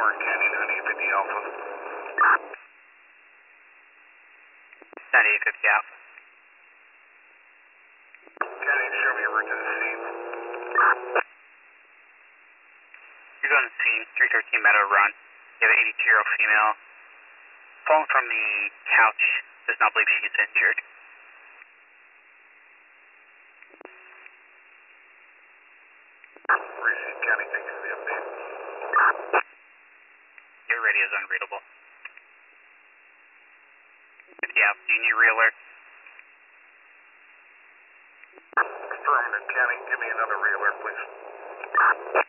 Warren Canyon, 9850 Alpha. 9850 Alpha. Canyon, show me a route to the scene. You're going to scene, 313 Meadow Run. You have an 82-year-old female. Falling from the couch, does not believe she is injured. Receive County, thank you for the update. Your radio is unreadable. 50 Alpha, do you need re-alert? Affirmative, County, give me another re-alert, please.